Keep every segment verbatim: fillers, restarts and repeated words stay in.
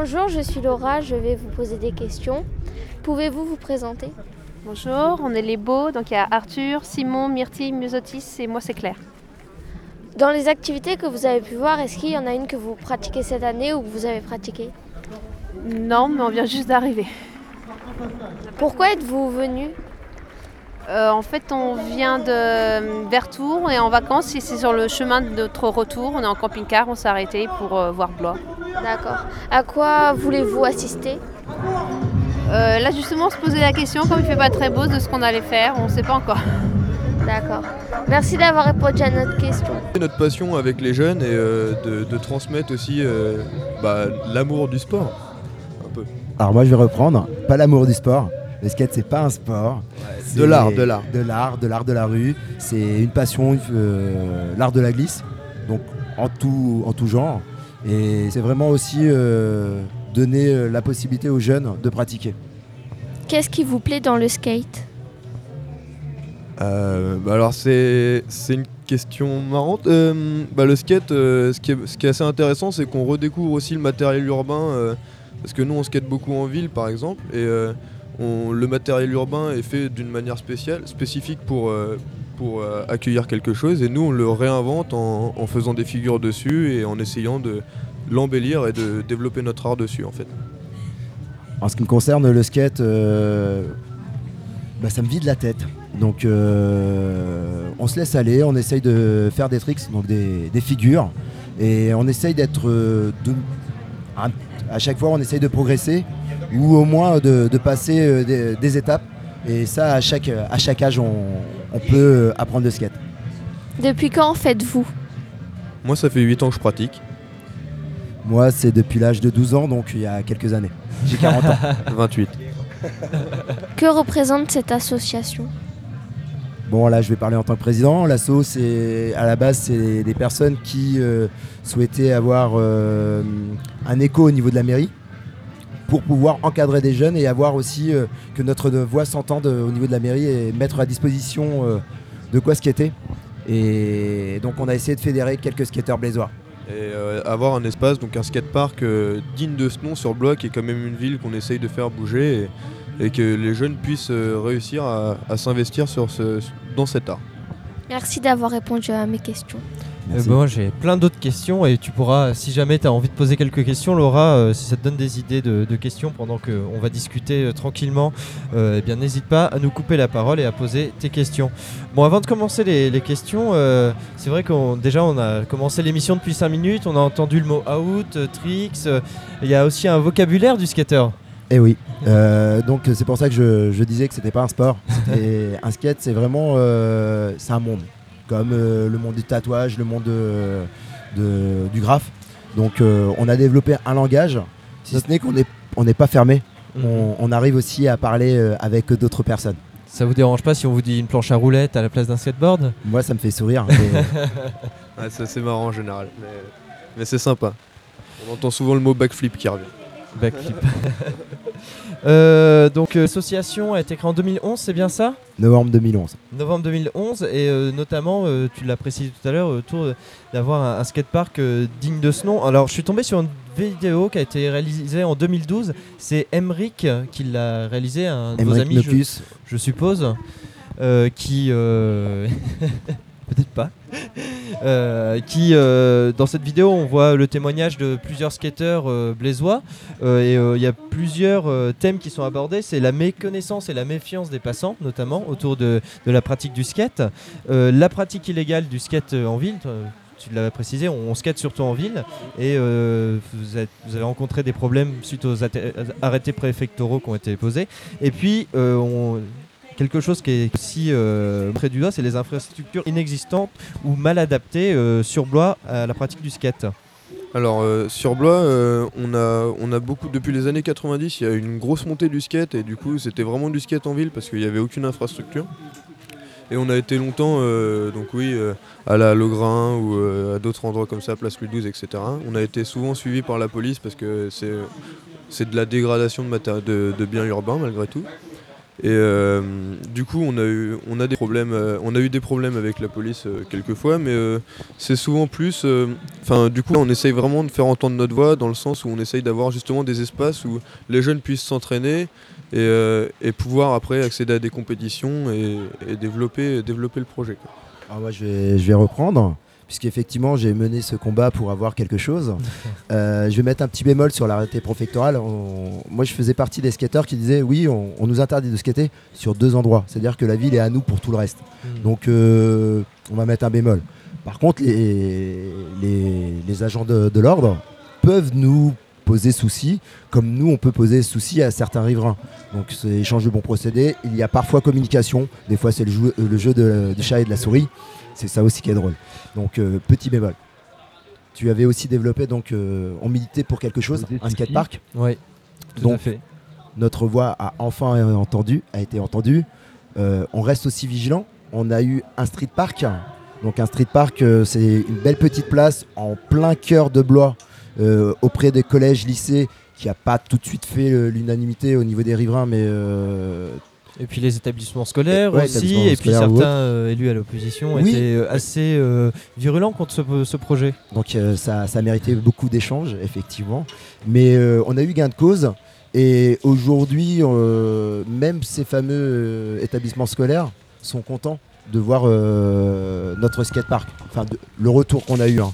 Bonjour, je suis Laura, je vais vous poser des questions. Pouvez-vous vous présenter? Bonjour, on est les Beaux, donc il y a Arthur, Simon, Myrtille, Musotis et moi c'est Claire. Dans les activités que vous avez pu voir, est-ce qu'il y en a une que vous pratiquez cette année ou que vous avez pratiquée? Non, mais on vient juste d'arriver. Pourquoi êtes-vous venu? Euh, en fait, on vient de Vertours, on est en vacances et c'est sur le chemin de notre retour. On est en camping-car, on s'est arrêté pour euh, voir Blois. D'accord. À quoi voulez-vous assister? Euh, là justement, on se posait la question, comme il ne fait pas très beau, de ce qu'on allait faire, on ne sait pas encore. D'accord. Merci d'avoir répondu à notre question. Notre passion avec les jeunes et euh, de, de transmettre aussi euh, bah, l'amour du sport, un peu. Alors moi je vais reprendre, pas l'amour du sport. Le skate c'est pas un sport. Ouais, de l'art, de l'art. De l'art, de l'art de la rue. C'est une passion, euh, l'art de la glisse, donc en tout, en tout genre. Et c'est vraiment aussi euh, donner la possibilité aux jeunes de pratiquer. Qu'est-ce qui vous plaît dans le skate? Euh, bah alors c'est, c'est une question marrante. Euh, bah le skate, euh, ce, qui est, ce qui est assez intéressant, c'est qu'on redécouvre aussi le matériel urbain. Euh, parce que nous on skate beaucoup en ville par exemple. Et euh, on, le matériel urbain est fait d'une manière spéciale, spécifique pour, euh, pour euh, accueillir quelque chose. Et nous on le réinvente en, en faisant des figures dessus et en essayant de l'embellir et de développer notre art dessus en fait. En ce qui me concerne, le skate, euh, bah, ça me vide la tête. Donc euh, on se laisse aller, on essaye de faire des tricks, donc des, des figures. Et on essaye d'être... euh, de, à, à chaque fois on essaye de progresser ou au moins de, de passer euh, des, des étapes. Et ça, à chaque, à chaque âge, on, on peut apprendre le skate. Depuis quand faites-vous? Moi ça fait huit ans que je pratique. Moi, c'est depuis l'âge de douze ans, donc il y a quelques années. J'ai quarante ans. vingt-huit. Que représente cette association? Bon, là, je vais parler en tant que président. L'asso, c'est, à la base, c'est des personnes qui euh, souhaitaient avoir euh, un écho au niveau de la mairie pour pouvoir encadrer des jeunes et avoir aussi euh, que notre voix s'entende au niveau de la mairie et mettre à disposition euh, de quoi skater. Et donc, on a essayé de fédérer quelques skateurs blésois. Et euh, avoir un espace, donc un skatepark euh, digne de ce nom sur Blois, qui est quand même une ville qu'on essaye de faire bouger et, et que les jeunes puissent euh, réussir à, à s'investir sur ce, dans cet art. Merci d'avoir répondu à mes questions. Euh, bah, moi j'ai plein d'autres questions et tu pourras, si jamais tu as envie de poser quelques questions, Laura, euh, si ça te donne des idées de, de questions pendant qu'on va discuter euh, tranquillement, euh, eh bien n'hésite pas à nous couper la parole et à poser tes questions. Bon, avant de commencer les, les questions, euh, c'est vrai qu'on déjà on a commencé l'émission depuis cinq minutes, on a entendu le mot out, euh, tricks, il euh, y a aussi un vocabulaire du skater. Eh oui, euh, donc c'est pour ça que je, je disais que c'était pas un sport. Et un skate, c'est vraiment euh, c'est un monde. Comme euh, le monde du tatouage, le monde de, de, du graphe. Donc euh, on a développé un langage, si ce n'est qu'on n'est on n'est pas fermé. Mmh. On, on arrive aussi à parler euh, avec d'autres personnes. Ça vous dérange pas si on vous dit une planche à roulettes à la place d'un skateboard? Moi ça me fait sourire. Mais... ouais, ça, c'est marrant en général, mais, mais c'est sympa. On entend souvent le mot backflip qui revient. Backflip. euh, donc l'association a été créée en deux mille onze, c'est bien ça? Novembre deux mille onze. Novembre deux mille onze et euh, notamment, euh, tu l'as précisé tout à l'heure, autour d'avoir un, un skatepark euh, digne de ce nom. Alors je suis tombé sur une vidéo qui a été réalisée en deux mille douze. C'est Emric qui l'a réalisé, un de vos amis, je, je suppose, euh, qui... Euh... peut-être pas. Euh, qui euh, dans cette vidéo on voit le témoignage de plusieurs skateurs euh, blésois euh, et il euh, y a plusieurs euh, thèmes qui sont abordés. C'est la méconnaissance et la méfiance des passants, notamment autour de, de la pratique du skate, euh, la pratique illégale du skate en ville. Tu l'avais précisé, on, on skate surtout en ville et euh, vous, êtes, vous avez rencontré des problèmes suite aux arrêtés préfectoraux qui ont été posés. Et puis euh, on quelque chose qui est aussi euh, près du doigt, c'est les infrastructures inexistantes ou mal adaptées euh, sur Blois à la pratique du skate. Alors euh, sur Blois, euh, on, a, on a beaucoup, depuis les années quatre-vingt-dix, il y a eu une grosse montée du skate et du coup c'était vraiment du skate en ville parce qu'il n'y avait aucune infrastructure. Et on a été longtemps, euh, donc oui, euh, à la Logrin ou euh, à d'autres endroits comme ça, Place Louis douze, et cetera. On a été souvent suivis par la police parce que c'est, c'est de la dégradation de, matéri- de, de biens urbains malgré tout. Et euh, du coup, on a eu, on a des problèmes, euh, on a eu des problèmes avec la police euh, quelques fois, mais euh, c'est souvent plus. Enfin, du coup, on essaye vraiment de faire entendre notre voix dans le sens où on essaye d'avoir justement des espaces où les jeunes puissent s'entraîner et, euh, et pouvoir après accéder à des compétitions et, et développer, développer le projet, quoi. Alors moi, je vais, je vais reprendre. Puisqu'effectivement j'ai mené ce combat pour avoir quelque chose. Euh, je vais mettre un petit bémol sur l'arrêté préfectoral. On... Moi je faisais partie des skateurs qui disaient oui, on, on nous interdit de skater sur deux endroits. C'est-à-dire que la ville est à nous pour tout le reste. Mmh. Donc euh, on va mettre un bémol. Par contre les, les, les agents de, de l'ordre peuvent nous poser souci, comme nous on peut poser souci à certains riverains. Donc c'est échange de bons procédés. Il y a parfois communication. Des fois c'est le jeu, le jeu de, du chat et de la souris. C'est ça aussi qui est drôle. Donc euh, petit bémol. Tu avais aussi développé, donc euh, on militait pour quelque chose, un skatepark. Oui, tout donc, à fait. Notre voix a enfin entendu, a été entendue. Euh, on reste aussi vigilant. On a eu un street park. Donc un street park, euh, c'est une belle petite place en plein cœur de Blois, euh, auprès des collèges, lycées, qui n'a pas tout de suite fait euh, l'unanimité au niveau des riverains, mais euh, et puis les établissements scolaires ouais, aussi, établissements et scolaires puis certains euh, élus à l'opposition oui. étaient euh, assez euh, virulents contre ce, ce projet. Donc euh, ça, ça a mérité beaucoup d'échanges, effectivement. Mais euh, on a eu gain de cause. Et aujourd'hui, euh, même ces fameux euh, établissements scolaires sont contents de voir euh, notre skatepark. Enfin, de, le retour qu'on a eu. Hein.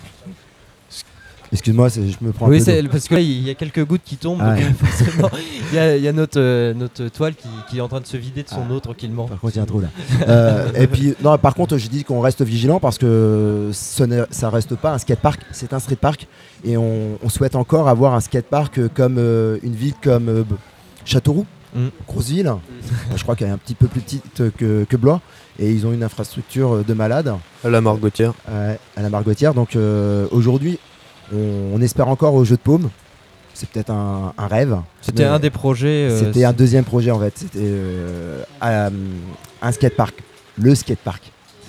Excuse-moi, je me prends oui, un peu d'eau. Parce que là, il y a quelques gouttes qui tombent. Ah donc, ouais. forcément, il y a, il y a notre, euh, notre toile qui, qui est en train de se vider de son ah. eau tranquillement. Par contre, il y a un trou là. euh, et puis, non, par contre, je dis qu'on reste vigilant parce que ce ça reste pas un skatepark, c'est un street park. Et on, on souhaite encore avoir un skatepark comme euh, une ville comme euh, Châteauroux, mm. grosse ville. Mm. Je crois qu'elle est un petit peu plus petite que, que Blois. Et ils ont une infrastructure de malade. À la Margotière. Euh, à la Margotière. Donc euh, aujourd'hui, on, on espère encore au jeu de paume. C'est peut-être un, un rêve. C'était un des projets. Euh, c'était un deuxième projet en fait. C'était euh, un, un skatepark. Le skatepark.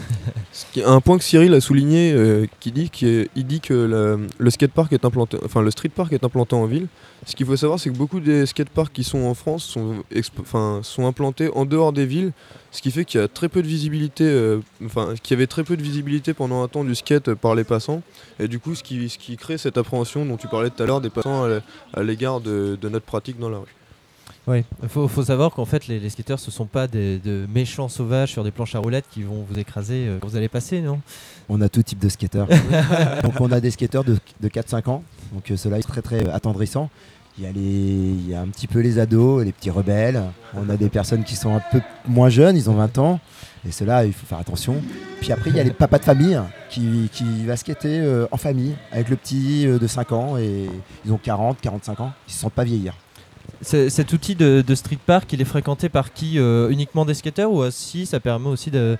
Un point que Cyril a souligné, euh, qui dit qu'il dit que la, le skatepark est implanté, enfin le street park est implanté en ville. Ce qu'il faut savoir, c'est que beaucoup des skateparks qui sont en France sont, expo- sont implantés en dehors des villes, ce qui fait qu'il y a très peu de visibilité, euh, enfin qu'il y avait très peu de visibilité pendant un temps du skate par les passants, et du coup ce qui, ce qui crée cette appréhension dont tu parlais tout à l'heure des passants à l'égard de, de notre pratique dans la rue. Oui, il faut, faut savoir qu'en fait les, les skateurs ce sont pas des, de méchants sauvages sur des planches à roulettes qui vont vous écraser euh, quand vous allez passer, non? On a tout type de skateurs. Donc on a des skateurs de, de quatre cinq ans, donc euh, ceux-là sont très très attendrissants. Il y, a les, il y a un petit peu les ados, les petits rebelles. On a des personnes qui sont un peu moins jeunes, ils ont vingt ans. Et ceux-là, il faut faire attention. Puis après, il y a les papas de famille qui, qui va skater euh, en famille avec le petit euh, de cinq ans. Et ils ont quarante, quarante-cinq ans. Ils ne se sentent pas vieillir. C'est, cet outil de, de street park, il est fréquenté par qui euh, uniquement des skateurs ou aussi ça permet aussi de,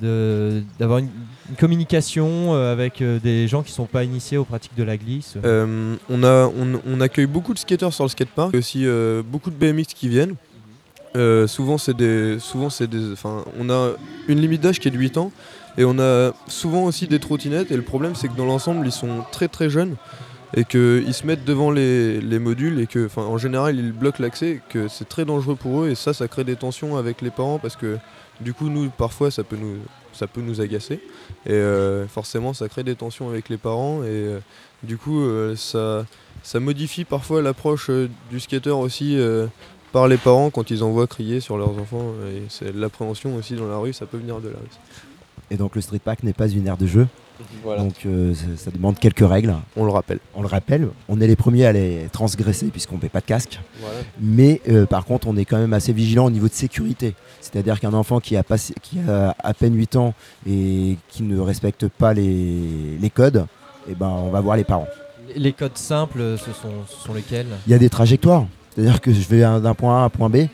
de, d'avoir une, une communication euh, avec euh, des gens qui ne sont pas initiés aux pratiques de la glisse? euh, on, a, on, on accueille beaucoup de skateurs sur le skatepark, et aussi euh, beaucoup de B M X qui viennent. Euh, souvent, c'est des, souvent c'est des, enfin, on a une limite d'âge qui est de huit ans et on a souvent aussi des trottinettes. Et le problème, c'est que dans l'ensemble, ils sont très très jeunes. Et qu'ils se mettent devant les, les modules et que, enfin, en général, ils bloquent l'accès, et que c'est très dangereux pour eux et ça, ça crée des tensions avec les parents parce que du coup, nous, parfois, ça peut nous, ça peut nous agacer et euh, forcément, ça crée des tensions avec les parents et euh, du coup, euh, ça, ça modifie parfois l'approche euh, du skater aussi euh, par les parents quand ils en voient crier sur leurs enfants et c'est de l'appréhension aussi dans la rue, ça peut venir de là aussi. Et donc le street park n'est pas une aire de jeu. Voilà. Donc euh, ça, ça demande quelques règles. On le rappelle. On le rappelle. On est les premiers à les transgresser puisqu'on ne paie pas de casque. Voilà. Mais euh, par contre, on est quand même assez vigilant au niveau de sécurité. C'est-à-dire qu'un enfant qui a, passé, qui a à peine huit ans et qui ne respecte pas les, les codes, eh ben, on va voir les parents. Les codes simples, ce sont, ce sont lesquels? Il y a des trajectoires. C'est-à-dire que je vais d'un point A à un point B.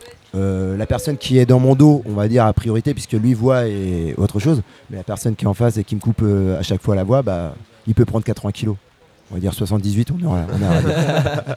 Euh, la personne qui est dans mon dos, on va dire à priorité, puisque lui voit et autre chose, mais la personne qui est en face et qui me coupe euh, à chaque fois la voix, bah, il peut prendre quatre-vingts kilos. On va dire soixante-dix-huit, on est, on est à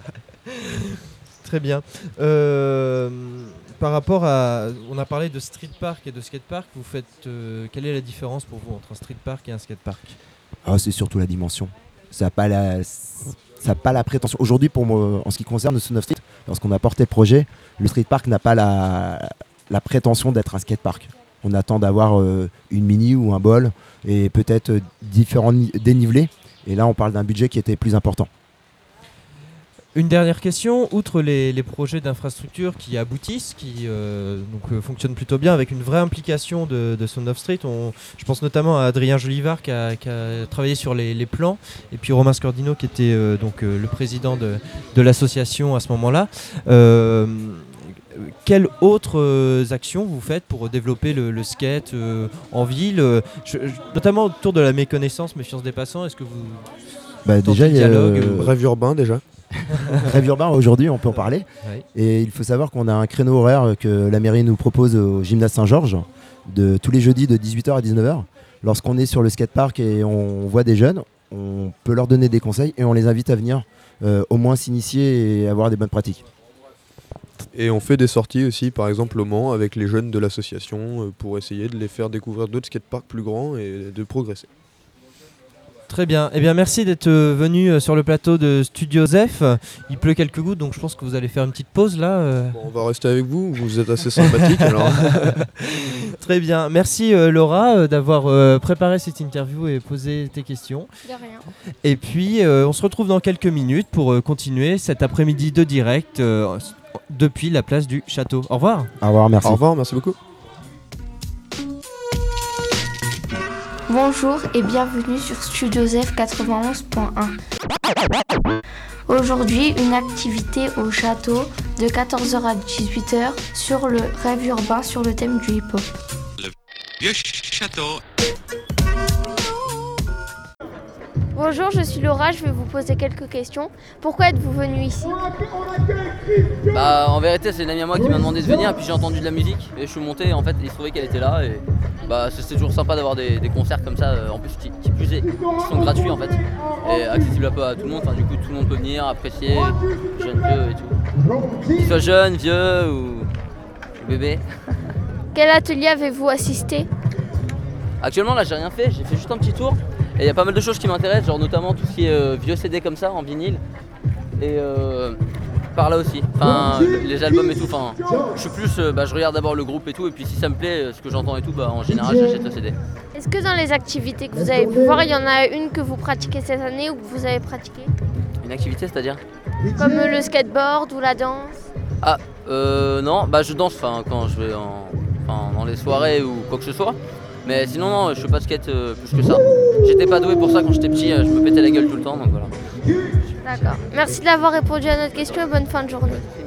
Très bien. Euh, par rapport à... On a parlé de street park et de skatepark. Vous faites, euh, quelle est la différence pour vous entre un street park et un skatepark? Ah, c'est surtout la dimension. Ça a pas la... ça n'a pas la prétention. Aujourd'hui, pour moi, en ce qui concerne le Sound of Street, lorsqu'on a porté le projet, le Street Park n'a pas la, la prétention d'être un skatepark. On attend d'avoir euh, une mini ou un bol et peut-être euh, différents ni- dénivelés. Et là, on parle d'un budget qui était plus important. Une dernière question, outre les, les projets d'infrastructure qui aboutissent, qui euh, donc, euh, fonctionnent plutôt bien avec une vraie implication de, de Sound of Street, on, je pense notamment à Adrien Jolivard qui a, qui a travaillé sur les, les plans, et puis Romain Scordino qui était euh, donc, euh, le président de, de l'association à ce moment-là. Euh, Quelles autres euh, actions vous faites pour développer le, le skate euh, en ville, euh, je- je- notamment autour de la méconnaissance, méfiance des passants? Est-ce que vous Bah, tentez déjà, le il y a, dialogue euh, ou- Rêve urbain déjà. Rêve urbain, aujourd'hui, on peut en parler. Ouais. Et il faut savoir qu'on a un créneau horaire que la mairie nous propose au gymnase Saint-Georges, de tous les jeudis de dix-huit heures à dix-neuf heures. Lorsqu'on est sur le skatepark et on voit des jeunes, on peut leur donner des conseils et on les invite à venir euh, au moins s'initier et avoir des bonnes pratiques. Et on fait des sorties aussi, par exemple au Mans, avec les jeunes de l'association euh, pour essayer de les faire découvrir d'autres skateparks plus grands et de progresser. Très bien. Eh bien, merci d'être euh, venu euh, sur le plateau de Studio Zef. Il pleut quelques gouttes, donc je pense que vous allez faire une petite pause là. euh. Bon, on va rester avec vous, vous êtes assez sympathique alors. Très bien. Merci euh, Laura euh, d'avoir euh, préparé cette interview et posé tes questions. De rien. Et puis, euh, on se retrouve dans quelques minutes pour euh, continuer cet après-midi de direct euh, depuis la place du château. Au revoir. Au revoir, merci. Au revoir, merci beaucoup. Bonjour et bienvenue sur Studio Zef quatre-vingt-onze point un. Aujourd'hui, une activité au château de quatorze heures à dix-huit heures sur le rêve urbain sur le thème du hip-hop. Vieux château. Bonjour, je suis Laura, je vais vous poser quelques questions. Pourquoi êtes-vous venu ici? Bah en vérité c'est une amie à moi qui m'a demandé de venir et puis j'ai entendu de la musique et je suis monté en fait il se trouvait qu'elle était là et bah c'est toujours sympa d'avoir des, des concerts comme ça euh, en plus qui, qui plus est qui sont gratuits en fait et accessibles un peu à tout le monde, enfin du coup tout le monde peut venir apprécier, jeunes, vieux et tout. Qu'ils soient jeunes, vieux ou, ou bébés. Quel atelier avez-vous assisté? Actuellement là j'ai rien fait, j'ai fait juste un petit tour et il y a pas mal de choses qui m'intéressent, genre notamment tout ce qui est euh, vieux C D comme ça en vinyle et euh, par là aussi, enfin le- les albums et tout, enfin je suis plus, euh, bah, je regarde d'abord le groupe et tout et puis si ça me plaît, euh, ce que j'entends et tout, bah en général j'achète le C D. Est-ce que dans les activités que vous avez pu voir, il y en a une que vous pratiquez cette année ou que vous avez pratiqué? Une activité c'est-à-dire? Comme le skateboard ou la danse? Ah euh, non, bah je danse enfin quand je vais en, enfin, dans les soirées ou quoi que ce soit. Mais sinon non, je fais pas de skate euh, plus que ça. J'étais pas doué pour ça quand j'étais petit, euh, je me pétais la gueule tout le temps donc voilà. D'accord. Merci d'avoir répondu à notre question et bonne fin de journée.